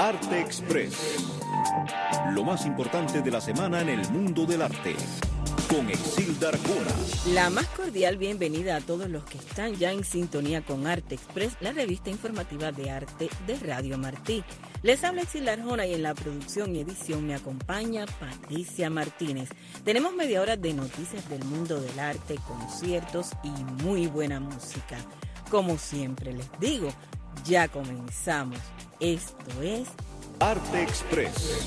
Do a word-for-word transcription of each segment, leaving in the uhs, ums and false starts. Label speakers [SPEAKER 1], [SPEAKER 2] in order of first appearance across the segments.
[SPEAKER 1] Arte Express. Lo más importante de la semana en el mundo del arte. Con Exilda Arjona.
[SPEAKER 2] La más cordial bienvenida a todos los que están ya en sintonía con Arte Express, la revista informativa de arte de Radio Martí. Les habla Exilda Arjona y en la producción y edición me acompaña Patricia Martínez. Tenemos media hora de noticias del mundo del arte, conciertos y muy buena música. Como siempre les digo, ya comenzamos. Esto es
[SPEAKER 1] Arte Express.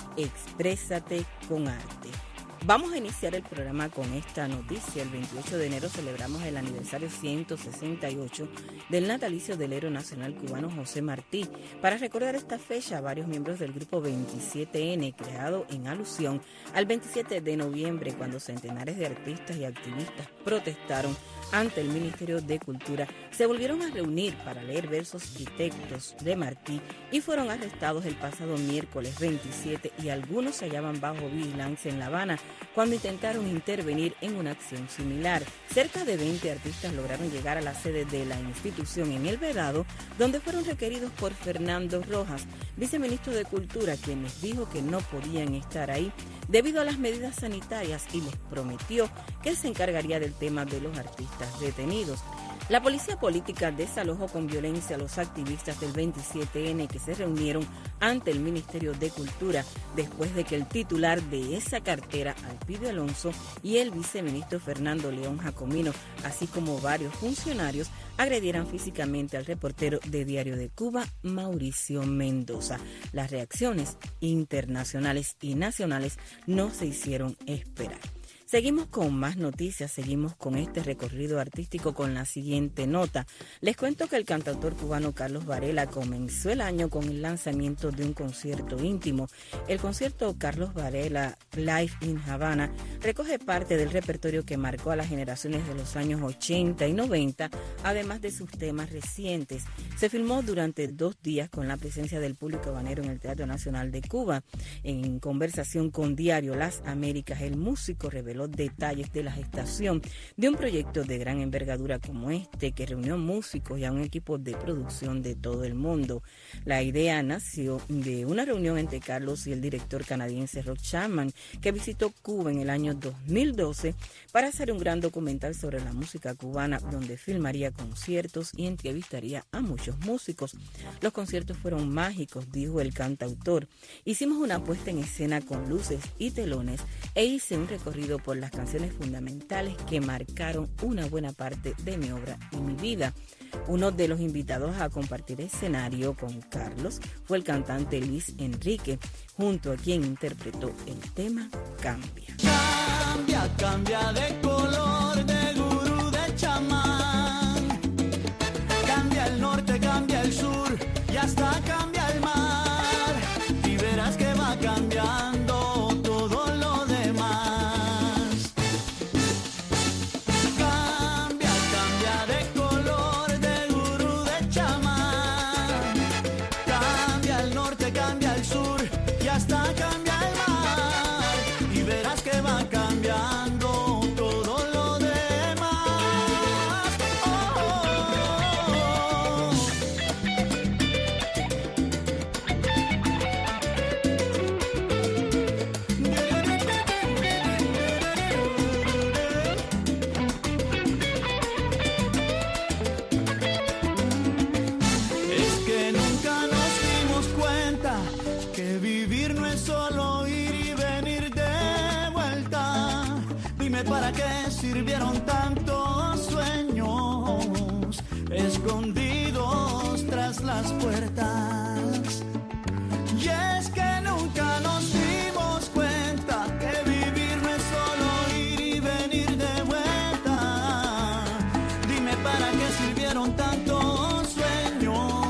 [SPEAKER 2] Exprésate con arte. Vamos a iniciar el programa con esta noticia. El veintiocho de enero celebramos el aniversario ciento sesenta y ocho del natalicio del héroe nacional cubano José Martí. Para recordar esta fecha, varios miembros del grupo veintisiete ene, creado en alusión al veintisiete de noviembre, cuando centenares de artistas y activistas protestaron ante el Ministerio de Cultura, se volvieron a reunir para leer versos y textos de Martí y fueron arrestados el pasado miércoles veintisiete y algunos se hallaban bajo vigilancia en La Habana cuando intentaron intervenir en una acción similar. Cerca de veinte artistas lograron llegar a la sede de la institución en El Vedado, donde fueron requeridos por Fernando Rojas, viceministro de Cultura, quien les dijo que no podían estar ahí debido a las medidas sanitarias y les prometió que se encargaría del tema de los artistas detenidos. La policía política desalojó con violencia a los activistas del veintisiete ene que se reunieron ante el Ministerio de Cultura después de que el titular de esa cartera, Alpidio Alonso, y el viceministro Fernando León Jacomino, así como varios funcionarios, agredieran físicamente al reportero de Diario de Cuba, Mauricio Mendoza. Las reacciones internacionales y nacionales no se hicieron esperar. Seguimos con más noticias, seguimos con este recorrido artístico con la siguiente nota. Les cuento que el cantautor cubano Carlos Varela comenzó el año con el lanzamiento de un concierto íntimo. El concierto Carlos Varela Live in Havana recoge parte del repertorio que marcó a las generaciones de los años ochenta y noventa, además de sus temas recientes. Se filmó durante dos días con la presencia del público habanero en el Teatro Nacional de Cuba. En conversación con Diario Las Américas, el músico reveló los detalles de la gestación de un proyecto de gran envergadura como este, que reunió músicos y a un equipo de producción de todo el mundo. La idea nació de una reunión entre Carlos y el director canadiense Rob Chapman, que visitó Cuba en el año dos mil doce para hacer un gran documental sobre la música cubana, donde filmaría conciertos y entrevistaría a muchos músicos. Los conciertos fueron mágicos, dijo el cantautor. Hicimos una puesta en escena con luces y telones e hice un recorrido por las canciones fundamentales que marcaron una buena parte de mi obra y mi vida. Uno de los invitados a compartir escenario con Carlos fue el cantante Luis Enrique, junto a quien interpretó el tema Cambia.
[SPEAKER 3] Cambia, cambia de color, de gurú, de chamán. Cambia el norte, cambia el sur y hasta cambia el mar. Y verás que va cambiando todo lo demás. Cambia, cambia de color, de gurú, de chamán. Cambia el norte, cambia el sur y hasta cambia el mar. Y verás que va cambiando todo lo demás. Oh, oh, oh. Es que nunca nos dimos cuenta que vivir no es solo ir y venir de vuelta. Dime para qué sirvieron tantos sueños escondidos tras las puertas. Y es que nunca nos dimos cuenta que vivir no es solo ir y venir de vuelta. Dime para qué sirvieron tantos sueños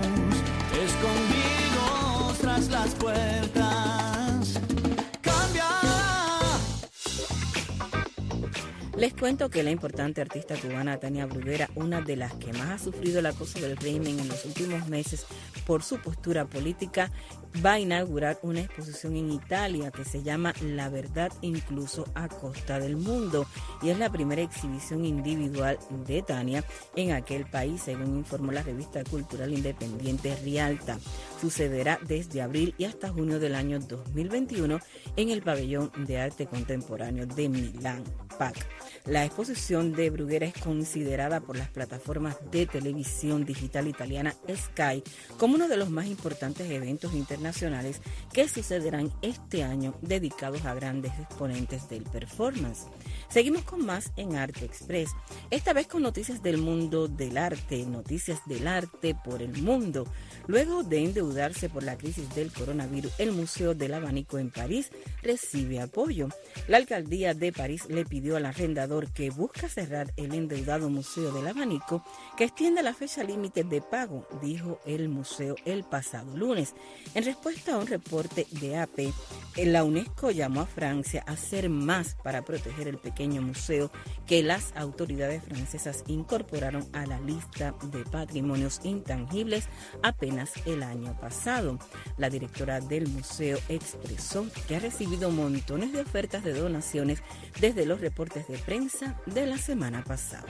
[SPEAKER 3] escondidos tras las puertas. Cambia.
[SPEAKER 2] Les cuento que la importante artista cubana Tania Bruguera, una de las que más ha sufrido el acoso del régimen en los últimos meses por su postura política, va a inaugurar una exposición en Italia que se llama La Verdad incluso a costa del mundo, y es la primera exhibición individual de Tania en aquel país, según informó la revista cultural independiente Rialta. Sucederá desde abril y hasta junio del año dos mil veintiuno en el Pabellón de Arte Contemporáneo de Milán, P A C. La exposición de Bruguera es considerada por las plataformas de televisión digital italiana Sky como uno de los más importantes eventos internacionales que sucederán este año, dedicados a grandes exponentes del performance. Seguimos con más en Arte Express, esta vez con noticias del mundo del arte, noticias del arte por el mundo. Luego de endeudarse por la crisis del coronavirus, el Museo del Abanico en París recibe apoyo. La alcaldía de París le pidió al arrendador que busca cerrar el endeudado Museo del Abanico que extienda la fecha límite de pago, dijo el museo el pasado lunes. En respuesta a un reporte de A P, la UNESCO llamó a Francia a hacer más para proteger el pequeño museo que las autoridades francesas incorporaron a la lista de patrimonios intangibles apenas el año pasado. La directora del museo expresó que ha recibido montones de ofertas de donaciones desde los reportes de prensa de la semana pasada.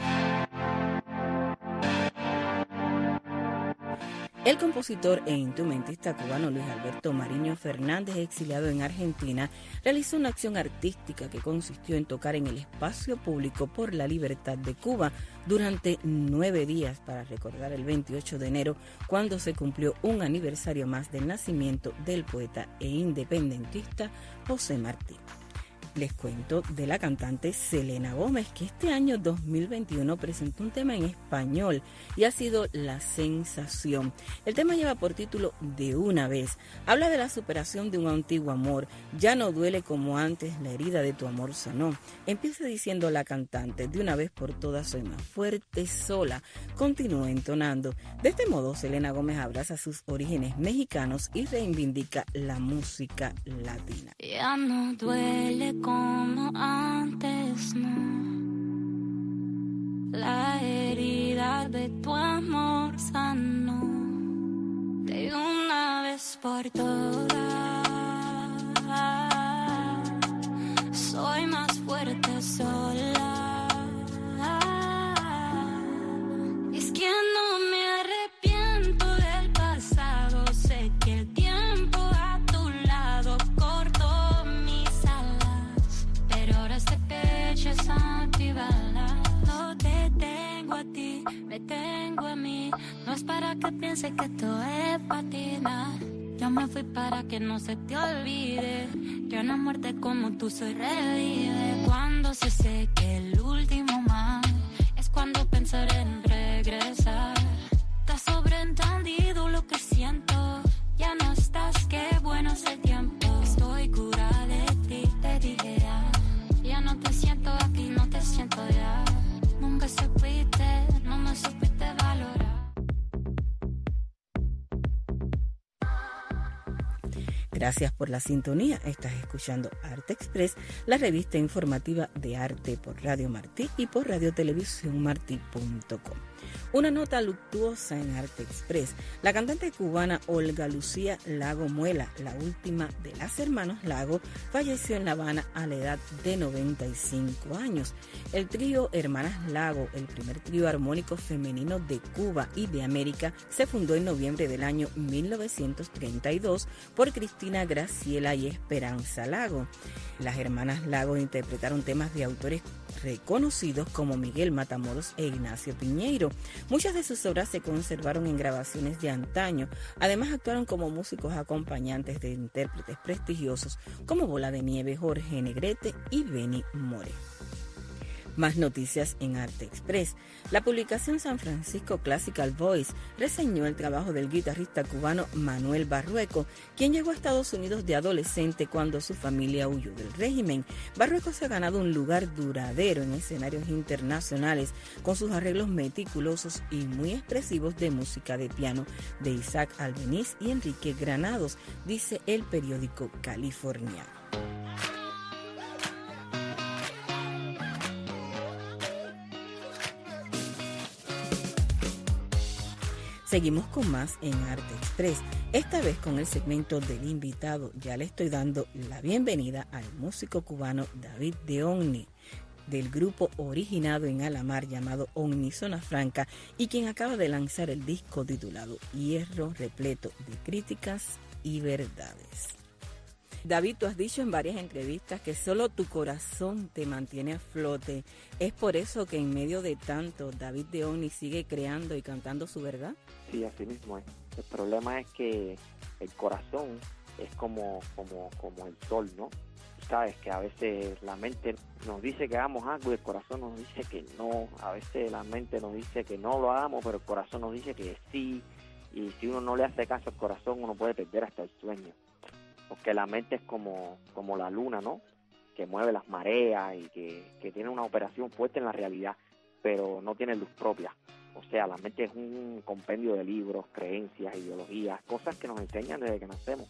[SPEAKER 2] El compositor e instrumentista cubano Luis Alberto Mariño Fernández, exiliado en Argentina, realizó una acción artística que consistió en tocar en el espacio público por la libertad de Cuba durante nueve días para recordar el veintiocho de enero, cuando se cumplió un aniversario más del nacimiento del poeta e independentista José Martí. Les cuento de la cantante Selena Gómez, que este año dos mil veintiuno presentó un tema en español y ha sido la sensación. El tema lleva por título De una vez. Habla de la superación de un antiguo amor. Ya no duele como antes, la herida de tu amor sanó. Empieza diciendo la cantante: de una vez por todas soy más fuerte sola. Continúa entonando. De este modo, Selena Gómez abraza sus orígenes mexicanos y reivindica la música latina.
[SPEAKER 4] Ya no duele como antes, no. La herida de tu amor sanó. De una vez por todas soy más fuerte sola. Es que no me arrepiento del pasado. Sé que el tiempo a tu lado cortó mis alas, pero ahora este pecho es antibalas. No te tengo a ti, me tengo a mí. No es para que pienses que esto es patina. Yo me fui para que no se te olvide que una muerte como tú se revive. Cuando se seque el último mar, es cuando pensaré en regresar. Te has sobreentendido lo que siento. Ya no estás, qué bueno es el tiempo. Estoy curada de ti, te dije ya. Ya no te siento aquí, no te siento ya. Nunca supiste, no me supiste valorar.
[SPEAKER 2] Gracias por la sintonía. Estás escuchando Arte Express, la revista informativa de arte por Radio Martí y por radio televisión martí punto com. Una nota luctuosa en Arte Express. La cantante cubana Olga Lucía Lago Muela, la última de las hermanos Lago, falleció en La Habana a la edad de noventa y cinco años. El trío Hermanas Lago, el primer trío armónico femenino de Cuba y de América, se fundó en noviembre del año mil novecientos treinta y dos por Cristina Graciela y Esperanza Lago. Las hermanas Lago interpretaron temas de autores reconocidos como Miguel Matamoros e Ignacio Piñeiro. Muchas de sus obras se conservaron en grabaciones de antaño. Además, actuaron como músicos acompañantes de intérpretes prestigiosos como Bola de Nieve, Jorge Negrete y Benny More. Más noticias en Arte Express. La publicación San Francisco Classical Voice reseñó el trabajo del guitarrista cubano Manuel Barrueco, quien llegó a Estados Unidos de adolescente cuando su familia huyó del régimen. Barrueco se ha ganado un lugar duradero en escenarios internacionales con sus arreglos meticulosos y muy expresivos de música de piano de Isaac Albeniz y Enrique Granados, dice el periódico californiano. Seguimos con más en Arte Express, esta vez con el segmento del invitado. Ya le estoy dando la bienvenida al músico cubano David de Omni, del grupo originado en Alamar llamado Omni Zona Franca, y quien acaba de lanzar el disco titulado Hierro, repleto de críticas y verdades. David, tú has dicho en varias entrevistas que solo tu corazón te mantiene a flote. ¿Es por eso que en medio de tanto David de Omni sigue creando y cantando su verdad?
[SPEAKER 5] Sí, así mismo es. El problema es que el corazón es como, como, como el sol, ¿no? Sabes que a veces la mente nos dice que hagamos algo y el corazón nos dice que no. A veces la mente nos dice que no lo hagamos, pero el corazón nos dice que sí. Y si uno no le hace caso al corazón, uno puede perder hasta el sueño. Porque la mente es como, como la luna, ¿no? Que mueve las mareas y que, que tiene una operación fuerte en la realidad, pero no tiene luz propia. O sea, la mente es un compendio de libros, creencias, ideologías, cosas que nos enseñan desde que nacemos.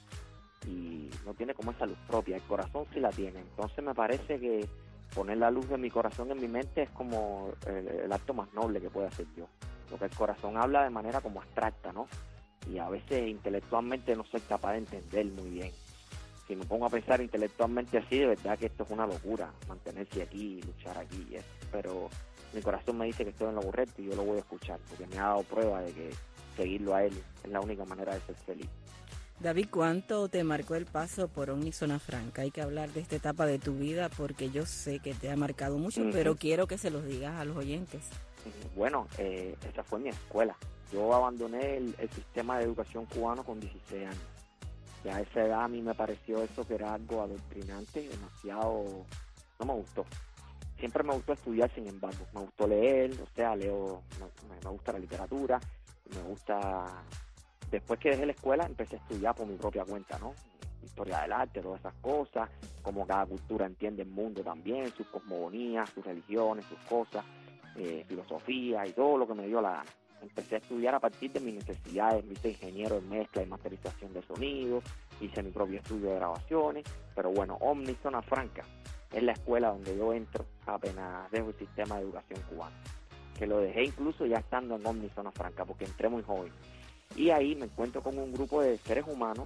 [SPEAKER 5] Y no tiene como esa luz propia. El corazón sí la tiene. Entonces me parece que poner la luz de mi corazón en mi mente es como el, el acto más noble que puede hacer yo. Porque el corazón habla de manera como abstracta, ¿no? Y a veces intelectualmente no soy capaz de entender muy bien. Si me pongo a pensar intelectualmente así, de verdad que esto es una locura, mantenerse aquí y luchar aquí. ¿eh? Pero mi corazón me dice que estoy en lo correcto y yo lo voy a escuchar, porque me ha dado prueba de que seguirlo a él es la única manera de ser feliz.
[SPEAKER 2] David, ¿cuánto te marcó el paso por Omni Zona Franca? Hay que hablar de esta etapa de tu vida porque yo sé que te ha marcado mucho, uh-huh. pero quiero que se los digas a los oyentes.
[SPEAKER 5] Bueno, eh, esa fue mi escuela. Yo abandoné el, el sistema de educación cubano con dieciséis años. Ya a esa edad a mí me pareció eso que era algo adoctrinante, demasiado, no me gustó. Siempre me gustó estudiar, sin embargo, me gustó leer, o sea, leo, me, me gusta la literatura, me gusta. Después que dejé la escuela empecé a estudiar por mi propia cuenta, ¿no? Historia del arte, todas esas cosas, cómo cada cultura entiende el mundo también, sus cosmogonías, sus religiones, sus cosas, eh, filosofía y todo lo que me dio la gana. Empecé a estudiar a partir de mis necesidades, me hice ingeniero en mezcla y masterización de sonido, hice mi propio estudio de grabaciones, pero bueno, Omni Zona Franca es la escuela donde yo entro apenas dejo el sistema de educación cubano, que lo dejé incluso ya estando en Omni Zona Franca, porque entré muy joven. Y ahí me encuentro con un grupo de seres humanos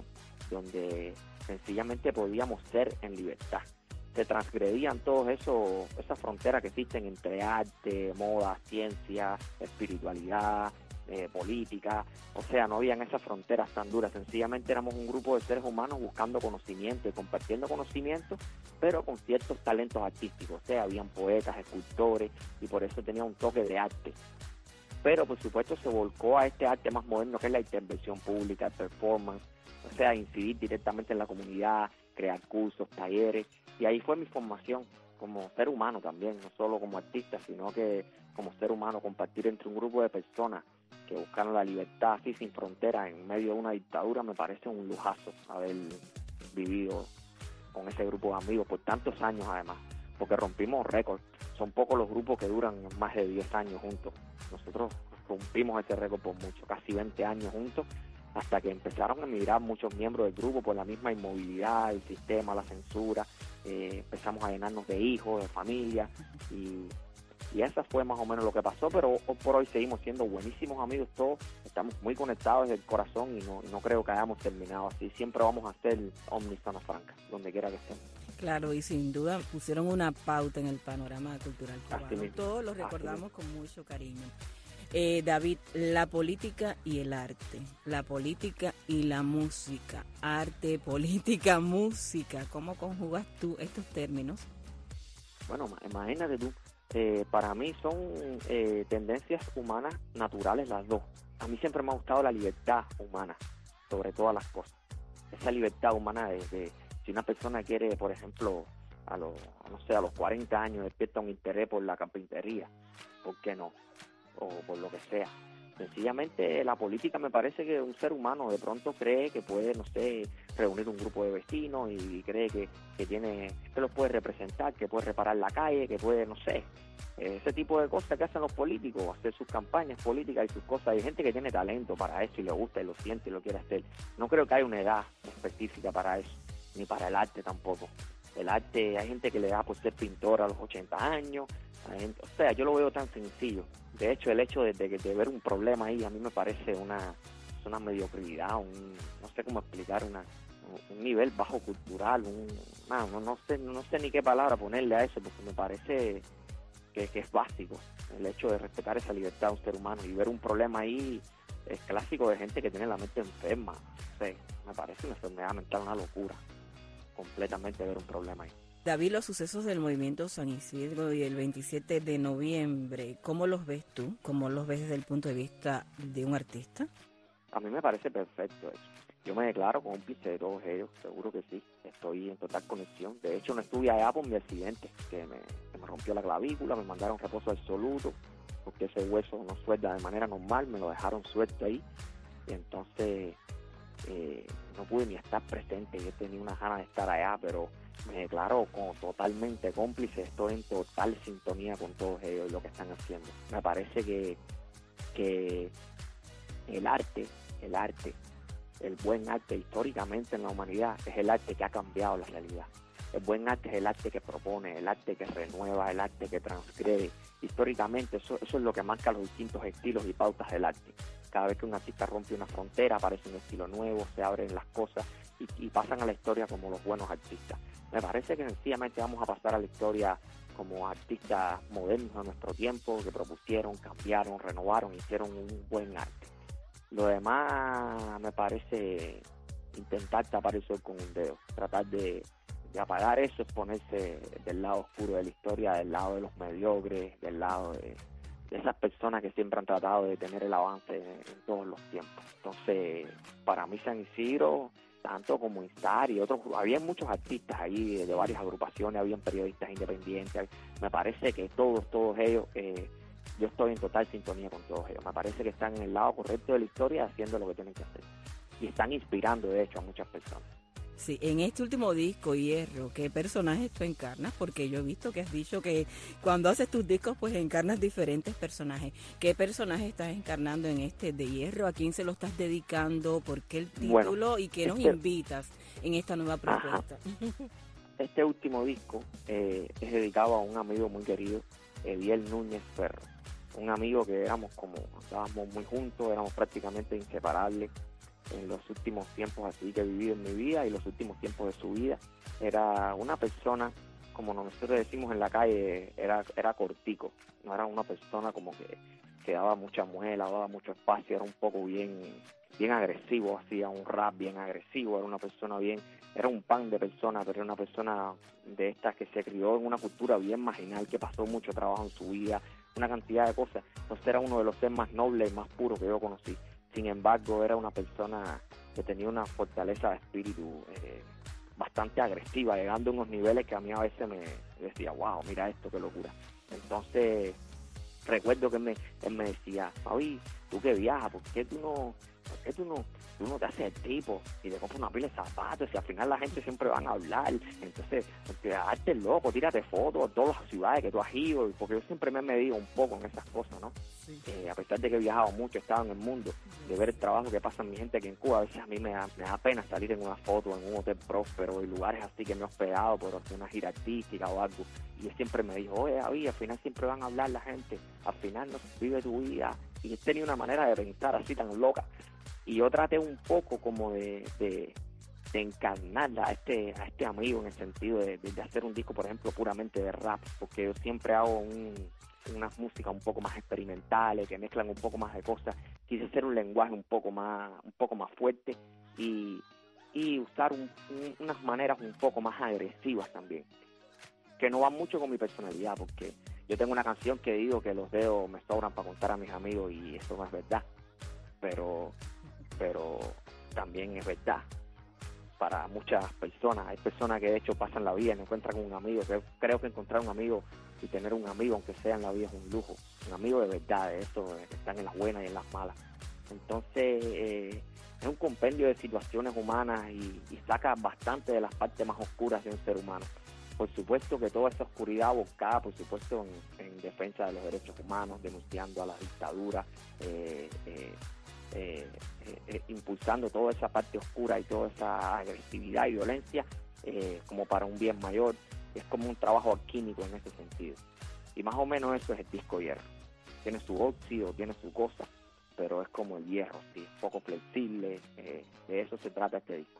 [SPEAKER 5] donde sencillamente podíamos ser en libertad. Se transgredían todos esos esas fronteras que existen entre arte, moda, ciencia, espiritualidad, eh, política. O sea, no habían esas fronteras tan duras. Sencillamente éramos un grupo de seres humanos buscando conocimiento y compartiendo conocimiento, pero con ciertos talentos artísticos. O sea, habían poetas, escultores, y por eso tenía un toque de arte. Pero, por supuesto, se volcó a este arte más moderno, que es la intervención pública, el performance, o sea, incidir directamente en la comunidad, crear cursos, talleres, y ahí fue mi formación como ser humano también, no solo como artista, sino que como ser humano, compartir entre un grupo de personas que buscaron la libertad así sin fronteras en medio de una dictadura. Me parece un lujazo haber vivido con ese grupo de amigos por tantos años además, porque rompimos récord. Son pocos los grupos que duran más de diez años juntos. Nosotros rompimos ese récord por mucho, casi veinte años juntos, hasta que empezaron a emigrar muchos miembros del grupo por la misma inmovilidad, el sistema, la censura. Eh, empezamos a llenarnos de hijos, de familia, y, y eso fue más o menos lo que pasó, pero por hoy seguimos siendo buenísimos amigos todos, estamos muy conectados desde el corazón y no, no creo que hayamos terminado así. Siempre vamos a ser Omni Zona Franca, donde quiera que estemos.
[SPEAKER 2] Claro, y sin duda pusieron una pauta en el panorama cultural cubano. Todos lo recordamos con mucho cariño. Eh, David, la política y el arte, la política y la música, arte, política, música, ¿cómo conjugas tú estos términos?
[SPEAKER 5] Bueno, imagínate tú, eh, para mí son eh, tendencias humanas naturales las dos. A mí siempre me ha gustado la libertad humana, sobre todas las cosas. Esa libertad humana de, de si una persona quiere, por ejemplo, a los, no sé, a los cuarenta años despierta un interés por la carpintería, ¿por qué no? O por lo que sea. Sencillamente la política, me parece que un ser humano de pronto cree que puede, no sé, reunir un grupo de vecinos y cree que, que tiene, que los puede representar, que puede reparar la calle, que puede, no sé, ese tipo de cosas que hacen los políticos, hacer sus campañas políticas y sus cosas. Hay gente que tiene talento para eso y le gusta y lo siente y lo quiere hacer. No creo que haya una edad específica para eso, ni para el arte tampoco. El arte, hay gente que le da por ser pintor a los ochenta años, hay gente, o sea, yo lo veo tan sencillo. de hecho, el hecho de, de, de ver un problema ahí a mí me parece una, una mediocridad, un, no sé cómo explicar, una un nivel bajo cultural, un, no, no, no sé no sé ni qué palabra ponerle a eso, porque me parece que, que es básico el hecho de respetar esa libertad de un ser humano, y ver un problema ahí es clásico de gente que tiene la mente enferma. No sé, me parece una enfermedad mental, una locura completamente ver un problema ahí.
[SPEAKER 2] David, los sucesos del movimiento San Isidro y el veintisiete de noviembre, ¿cómo los ves tú? ¿Cómo los ves desde el punto de vista de un artista?
[SPEAKER 5] A mí me parece perfecto eso. Yo me declaro cómplice de todos ellos, seguro que sí. Estoy en total conexión. De hecho, no estuve allá por mi accidente, que me, que me rompió la clavícula, me mandaron reposo absoluto, porque ese hueso no suelda de manera normal, me lo dejaron suelto ahí. Y entonces eh, no pude ni estar presente. Yo tenía una ganas de estar allá, pero me declaro como totalmente cómplice. Estoy en total sintonía con todos ellos y lo que están haciendo. Me parece que, que el arte, el arte, el buen arte históricamente en la humanidad es el arte que ha cambiado la realidad. El buen arte es el arte que propone, el arte que renueva, el arte que transgrede. Históricamente eso, eso es lo que marca los distintos estilos y pautas del arte. Cada vez que un artista rompe una frontera, aparece un estilo nuevo, se abren las cosas y, y pasan a la historia como los buenos artistas. Me parece que sencillamente vamos a pasar a la historia como artistas modernos de nuestro tiempo, que propusieron, cambiaron, renovaron, hicieron un buen arte. Lo demás me parece intentar tapar el sol con un dedo, tratar de, de apagar eso, es ponerse del lado oscuro de la historia, del lado de los mediocres, del lado de, de esas personas que siempre han tratado de tener el avance en, en todos los tiempos. Entonces, para mí San Isidro, tanto como Instar y otros, había muchos artistas ahí de, de varias agrupaciones, habían periodistas independientes, me parece que todos, todos ellos... Eh, yo estoy en total sintonía con todos ellos. Me parece que están en el lado correcto de la historia, haciendo lo que tienen que hacer. Y están inspirando, de hecho, a muchas personas.
[SPEAKER 2] Sí, en este último disco, Hierro, ¿qué personajes tú encarnas? Porque yo he visto que has dicho que cuando haces tus discos, pues encarnas diferentes personajes. ¿Qué personaje estás encarnando en este de Hierro? ¿A quién se lo estás dedicando? ¿Por qué el título? Bueno, ¿y qué nos este... invitas en esta nueva propuesta?
[SPEAKER 5] Ajá. Este último disco eh, es dedicado a un amigo muy querido, Ediel Núñez Ferro. Un amigo que éramos como, estábamos muy juntos, éramos prácticamente inseparables en los últimos tiempos así que he vivido en mi vida y los últimos tiempos de su vida. Era una persona, como nosotros decimos en la calle, era, era cortico, no era una persona como que, que daba mucha muela, daba mucho espacio, era un poco bien, bien agresivo, hacía un rap bien agresivo, era una persona bien, era un pan de persona, pero era una persona de estas que se crió en una cultura bien marginal, que pasó mucho trabajo en su vida, una cantidad de cosas. Entonces era uno de los seres más nobles y más puros que yo conocí. Sin embargo, era una persona que tenía una fortaleza de espíritu eh, bastante agresiva, llegando a unos niveles que a mí a veces me decía, wow, mira esto, qué locura. Entonces, recuerdo que me, él me decía, Fabi, tú que viajas, ¿por qué tú no, por qué tú no, tú no te haces el tipo y te compras una pila de zapatos y al final la gente siempre van a hablar? Entonces, hazte loco, tírate fotos de todas las ciudades que tú has ido, porque yo siempre me he medido un poco en esas cosas, ¿no? Sí. Eh, a pesar de que he viajado mucho, he estado en el mundo, de ver el trabajo que pasa mi gente aquí en Cuba, a veces a mí me da, me da pena salir en una foto en un hotel próspero y lugares así que me he hospedado por una gira artística o algo, y él siempre me dijo, oye, David, al final siempre van a hablar la gente, al final no vive tu vida, y él tenía una manera de pensar así tan loca, y yo traté un poco como de, de, de encarnar a este, a este amigo en el sentido de, de, de hacer un disco, por ejemplo, puramente de rap, porque yo siempre hago un... unas músicas un poco más experimentales, que mezclan un poco más de cosas. Quise hacer un lenguaje un poco más un poco más fuerte y, y usar un, un, unas maneras un poco más agresivas también, que no van mucho con mi personalidad, porque yo tengo una canción que digo que los dedos me sobran para contar a mis amigos y eso no es verdad, pero pero también es verdad para muchas personas. Hay personas que de hecho pasan la vida y no encuentran un amigo. Creo, creo que encontrar un amigo y tener un amigo, aunque sea en la vida, es un lujo. Un amigo de verdad, de esos que están en las buenas y en las malas. Entonces, eh, es un compendio de situaciones humanas y, y saca bastante de las partes más oscuras de un ser humano. Por supuesto que toda esa oscuridad buscada, por supuesto, en, en defensa de los derechos humanos, denunciando a la dictadura, eh, eh, Eh, eh, eh, impulsando toda esa parte oscura y toda esa agresividad y violencia eh, como para un bien mayor. Es como un trabajo alquímico en ese sentido, y más o menos eso es el disco Hierro. tiene su óxido, tiene su cosa, pero es como el hierro, sí, poco flexible, eh, de eso se trata este disco.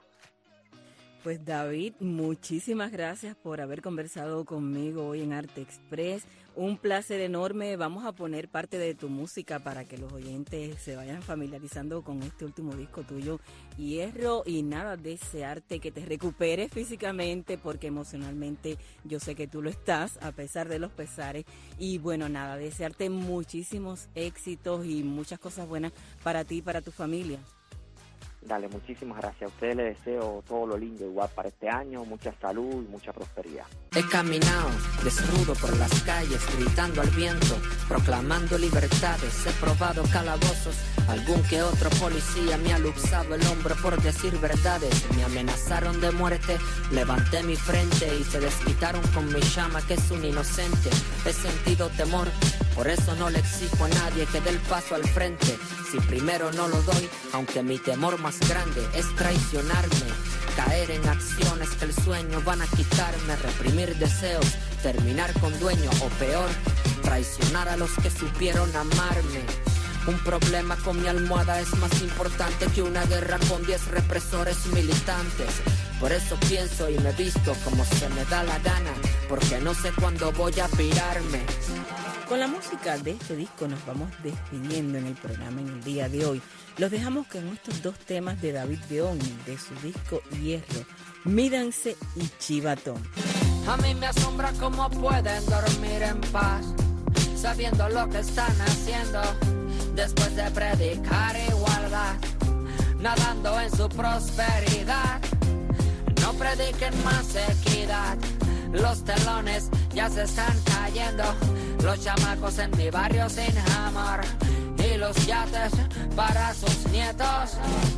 [SPEAKER 2] Pues David, muchísimas gracias por haber conversado conmigo hoy en Arte Express. Un placer enorme. Vamos a poner parte de tu música para que los oyentes se vayan familiarizando con este último disco tuyo, Hierro, y nada, desearte que te recuperes físicamente, porque emocionalmente yo sé que tú lo estás, a pesar de los pesares. Y bueno, nada, desearte muchísimos éxitos y muchas cosas buenas para ti y para tu familia.
[SPEAKER 5] Dale, muchísimas gracias. A ustedes les deseo todo lo lindo igual para este año, mucha salud y mucha prosperidad.
[SPEAKER 6] He caminado desnudo por las calles, gritando al viento, proclamando libertades. He probado calabozos, algún que otro policía me ha luxado el hombro por decir verdades. Me amenazaron de muerte, levanté mi frente y se desquitaron con mi llama, que es un inocente. He sentido temor, por eso no le exijo a nadie que dé el paso al frente. Si primero no lo doy, aunque mi temor más grande es traicionarme, caer en acciones que el sueño van a quitarme, reprimir deseos, terminar con dueño o peor, traicionar a los que supieron amarme. Un problema con mi almohada es más importante que una guerra con diez represores militantes. Por eso pienso y me visto como se me da la gana, porque no sé cuándo voy a pirarme.
[SPEAKER 2] Con la música de este disco nos vamos despidiendo en el programa en el día de hoy. Los dejamos con estos dos temas de David León, de su disco Hierro, Mídanse y Chivatón.
[SPEAKER 6] A mí me asombra cómo pueden dormir en paz, sabiendo lo que están haciendo, después de predicar igualdad, nadando en su prosperidad. No prediquen más equidad, los telones ya se están cayendo, los chamacos en mi barrio sin amor y los yates para sus nietos.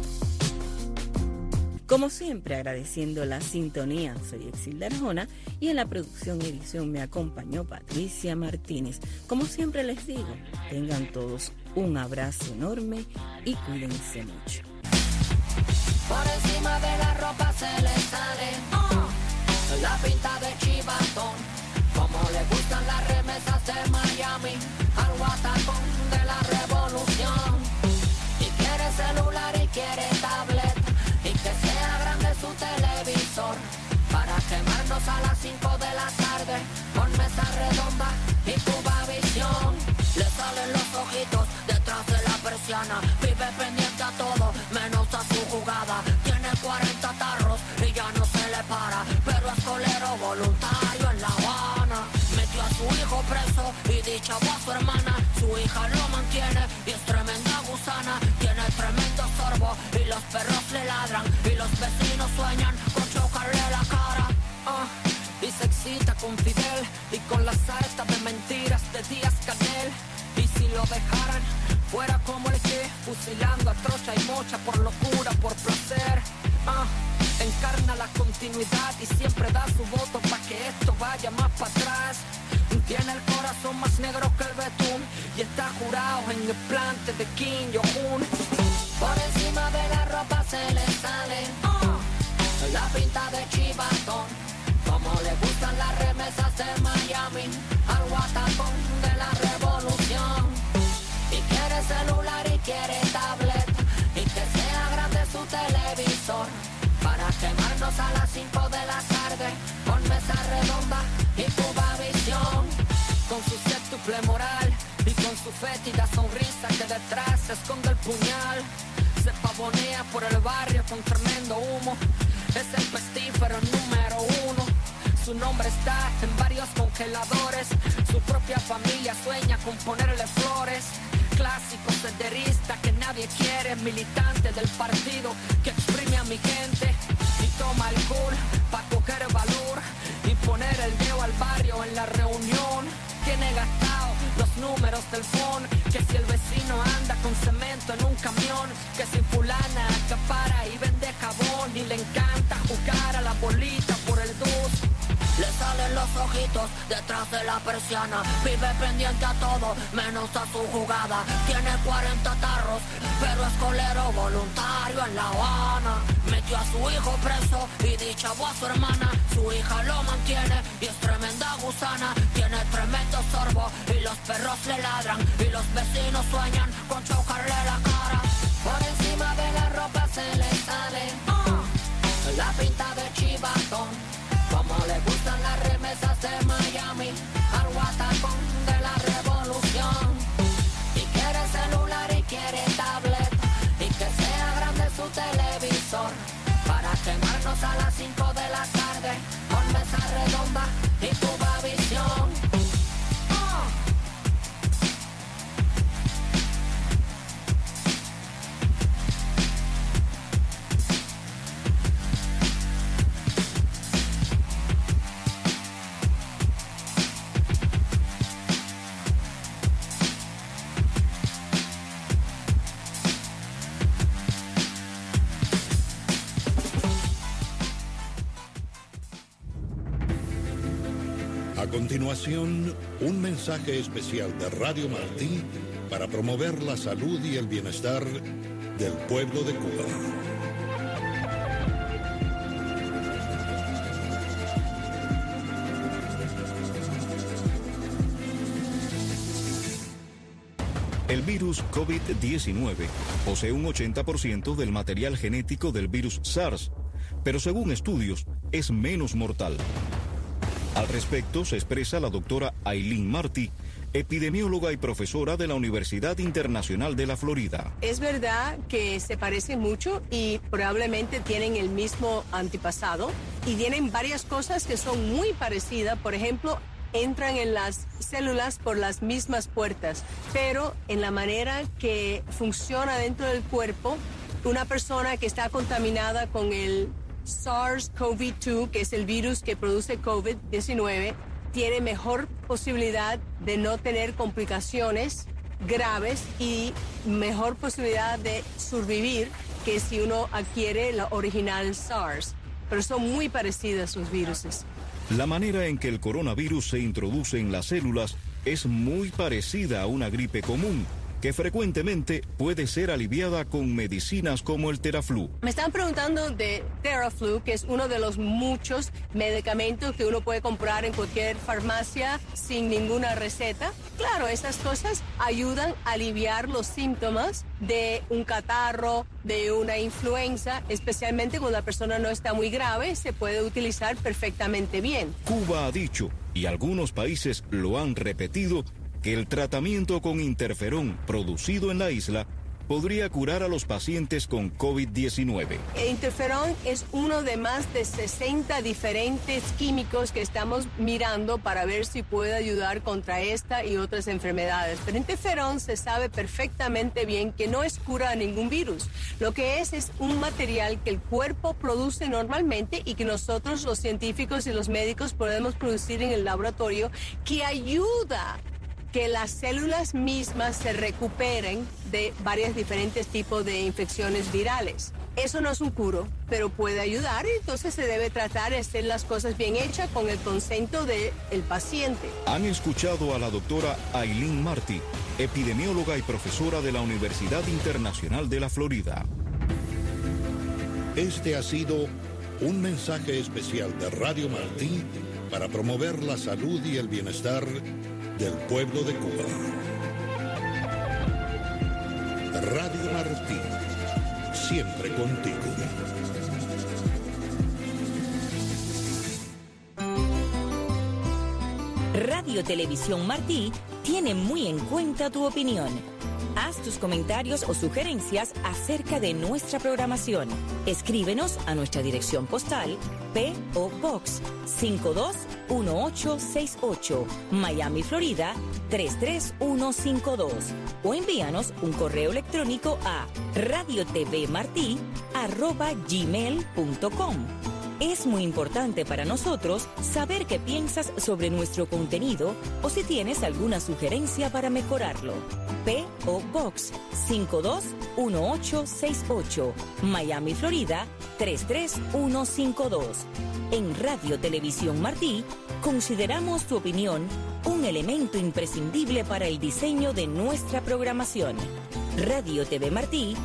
[SPEAKER 2] Como siempre, agradeciendo la sintonía, soy Exilda Arjona y en la producción y edición me acompañó Patricia Martínez. Como siempre les digo, tengan todos un abrazo enorme y cuídense mucho.
[SPEAKER 6] Por encima de la ropa se le sale uh, la pinta de chivatón, como le gustan las remesas de Miami al guatacón de la revolución. Y quiere celular y quiere tablet, y que sea grande su televisor, para quemarnos a las cinco de la tarde con mesa redonda y Cubavisión. Le salen los ojitos detrás de la persiana, vive pendiente a todo menos a su jugada. Tiene cuarenta tarros y ya no se le para, pero es colero voluntario en La Habana. Metió a su hijo preso y dichavo a su hermana. Su hija lo mantiene y es tremenda gusana. Tiene tremendo sorbo y los perros le ladran, y los vecinos sueñan con chocarle la cara. uh, Y se excita con Fidel y con la sarta de mentiras de Díaz Canel. Y si lo dejaran fuera como el que, fusilando a trocha y mocha por locura, por placer. uh, Encarna la continuidad y siempre da su voto para que esto vaya más para atrás. Tiene el corazón más negro que el betún y está jurado en el plante de Kim Jong-un. Por encima de la ropa se le sale uh, la pinta de chivatón, como le gustan las remesas de Miami al guatacón de la revolución. Y quiere celular y quiere tablet, y que sea grande su televisor, para quemarnos a las cinco de la tarde con mesa redonda y Cubavisión. Con su séptuple moral y con su fétida sonrisa que detrás se esconde el puñal, se pavonea por el barrio con tremendo humo. Es el pestífero número uno. Su nombre está en varios congeladores. Su propia familia sueña con ponerle flores. Clásico senderista que nadie quiere, militante del partido que exprime a mi gente y toma alcohol pa' coger valor y poner el dedo al barrio en la reunión. Tiene gastado los números del phone, que si el vecino anda con cemento en un camión, que si fulana acapara y vende jabón, y le encanta jugar a la bolita por el dus. Le salen los ojitos detrás de la persiana, vive pendiente a todo menos a su jugada. Tiene cuarenta tarros, pero es colero voluntario en La Habana. Metió a su hijo preso y dichavo a su hermana. Su hija lo mantiene y es tremenda gusana. Tiene tiene tremendo sorbo y los perros le ladran y los vecinos sueñan con chocarle la cara. Por encima de la ropa se le sale uh, la pinta de chivatón. Como le gustan las remesas de Miami al guatacón de la revolución. Y quiere celular y quiere tablet y que sea grande su televisor para quemarnos a las cinco de la tarde con mesa redonda y Cubavisión. Uh.
[SPEAKER 7] A continuación, un mensaje especial de Radio Martí para promover la salud y el bienestar del pueblo de Cuba.
[SPEAKER 1] El virus COVID diecinueve posee un ochenta por ciento del material genético del virus SARS, pero según estudios es menos mortal. Al respecto se expresa la doctora Aileen Martí, epidemióloga y profesora de la Universidad Internacional de la Florida.
[SPEAKER 8] Es verdad que se parecen mucho y probablemente tienen el mismo antepasado y tienen varias cosas que son muy parecidas. Por ejemplo, entran en las células por las mismas puertas, pero en la manera que funciona dentro del cuerpo, una persona que está contaminada con el SARS-CoV dos, que es el virus que produce COVID diecinueve, tiene mejor posibilidad de no tener complicaciones graves y mejor posibilidad de sobrevivir que si uno adquiere la original SARS. Pero son muy parecidas sus viruses.
[SPEAKER 1] La manera en que el coronavirus se introduce en las células es muy parecida a una gripe común, que frecuentemente puede ser aliviada con medicinas como el Theraflu.
[SPEAKER 8] Me están preguntando de Theraflu, que es uno de los muchos medicamentos que uno puede comprar en cualquier farmacia sin ninguna receta. Claro, esas cosas ayudan a aliviar los síntomas de un catarro, de una influenza, especialmente cuando la persona no está muy grave, se puede utilizar perfectamente bien.
[SPEAKER 1] Cuba ha dicho, y algunos países lo han repetido, que el tratamiento con interferón producido en la isla podría curar a los pacientes con COVID diecinueve.
[SPEAKER 8] El interferón es uno de más de sesenta diferentes químicos que estamos mirando para ver si puede ayudar contra esta y otras enfermedades. Pero interferón se sabe perfectamente bien que no es cura a ningún virus. Lo que es es un material que el cuerpo produce normalmente y que nosotros los científicos y los médicos podemos producir en el laboratorio, que ayuda que las células mismas se recuperen de varios diferentes tipos de infecciones virales. Eso no es un curo, pero puede ayudar, y entonces se debe tratar de hacer las cosas bien hechas con el consento del paciente.
[SPEAKER 1] Han escuchado a la doctora Aileen Martí, epidemióloga y profesora de la Universidad Internacional de la Florida.
[SPEAKER 7] Este ha sido un mensaje especial de Radio Martí para promover la salud y el bienestar del pueblo de Cuba. Radio Martí, siempre contigo.
[SPEAKER 2] Radio Televisión Martí tiene muy en cuenta tu opinión. Haz tus comentarios o sugerencias acerca de nuestra programación. Escríbenos a nuestra dirección postal P O Box cinco dos uno ocho seis ocho, Miami, Florida tres tres uno cinco dos, o envíanos un correo electrónico a radiotvmartí arroba gmail punto com. Es muy importante para nosotros saber qué piensas sobre nuestro contenido o si tienes alguna sugerencia para mejorarlo. P O Box cinco dos uno ocho seis ocho, Miami, Florida tres tres uno cinco dos. En Radio Televisión Martí consideramos tu opinión un elemento imprescindible para el diseño de nuestra programación. Radio T V Martí